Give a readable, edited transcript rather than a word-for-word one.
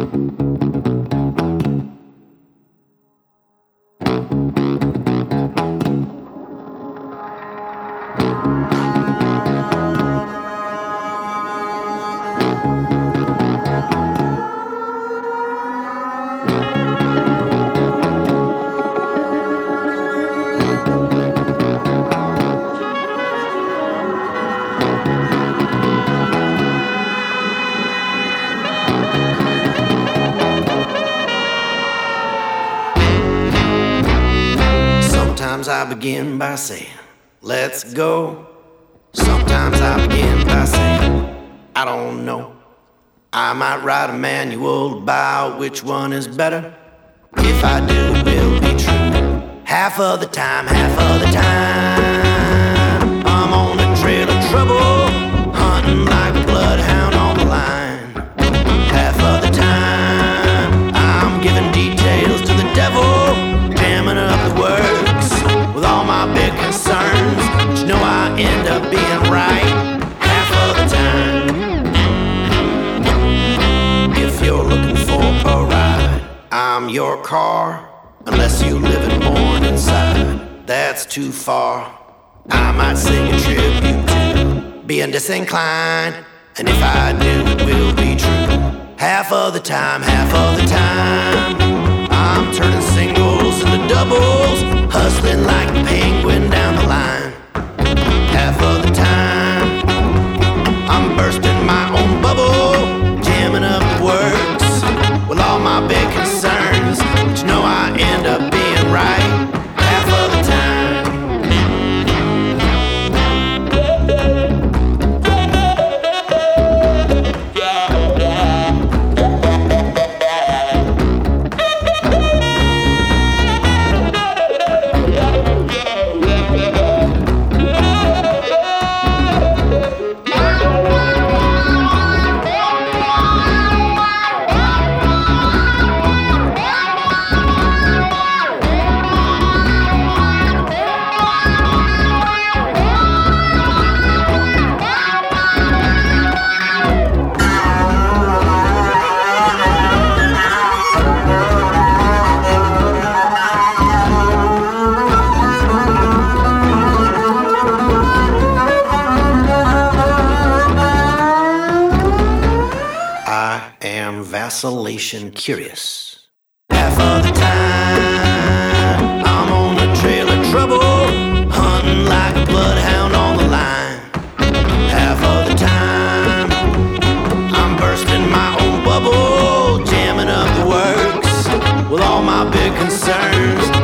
Sometimes I begin by saying, let's go. Sometimes I begin by saying, I don't know. I might write a manual about which one is better. If I do, it will be true. Half of the time, I'm on the trail of trouble, hunting like a bloodhound on the line. Half of the time, I'm giving details to the devil, jamming up the works with all my big concerns. But you know I end up being right half of the time. If you're looking for a ride, I'm your car, unless you live in Morningside. That's too far. I might sing a tribute to being disinclined, and if I do, it will be true. Half of the time, I'm turning singles into doubles, hustling like a penguin down the line. Half of the time, I'm bursting my own bubble, jamming up the works with all my big concerns. But you know I end up being right half of the time. Vacillation curious. Half of the time, I'm on the trail of trouble, hunting like a bloodhound on the line. Half of the time, I'm bursting my own bubble, jamming up the works with all my big concerns.